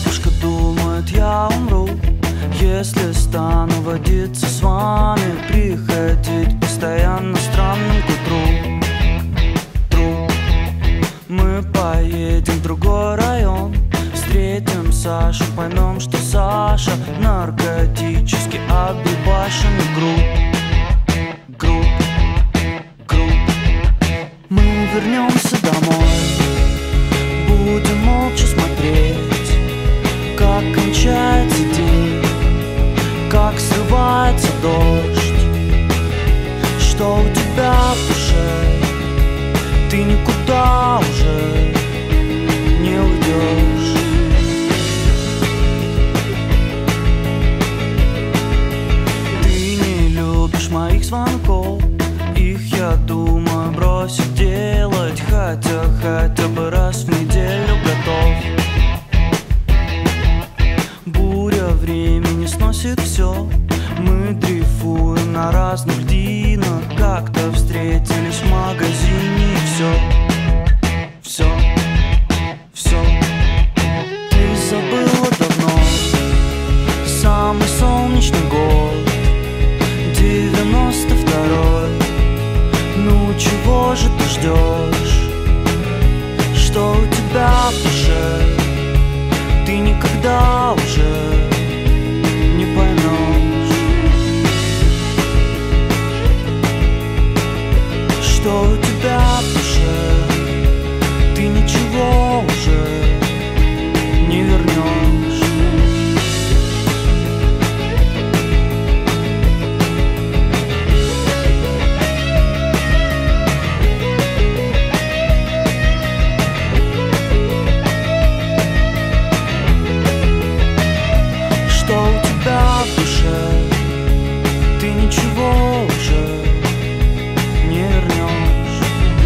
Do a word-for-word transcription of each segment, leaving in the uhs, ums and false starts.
Бабушка думает, я умру, если стану водиться с вами, приходить постоянно странным к утру. Тру. Мы поедем в другой район, встретим Сашу, поймем, что Саша наркотически объебашенный груб. Груб. Груб. Мы вернемся домой, будем молча смотреть, как кончается день, как срывается дождь. Что у тебя в душе? Ты никуда уже не уйдешь. Ты не любишь моих звонков, их, я думаю, бросить делать, хотя хотя бы раз в неделю готов. Буря времени сносит все, мы дрейфуем на разных льдинах. Как-то встретились в магазине, и все, все, все ты забыла давно. Самый солнечный год, девяносто второй. Ну чего же ты ждешь? Что у тебя в душе? Ты никогда уже не поймешь. Что у тебя в душе? Ты ничего уже не вернешь. Что у тебя в душе? Ты ничего уже не вернешь.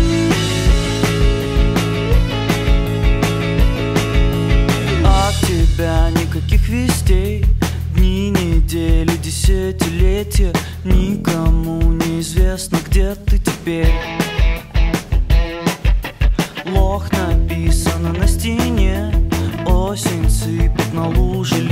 От тебя никаких вестей, дни, недели, десятилетия. Никому не известно, где ты теперь. Лох написано на стене, осень сыпет на лужи.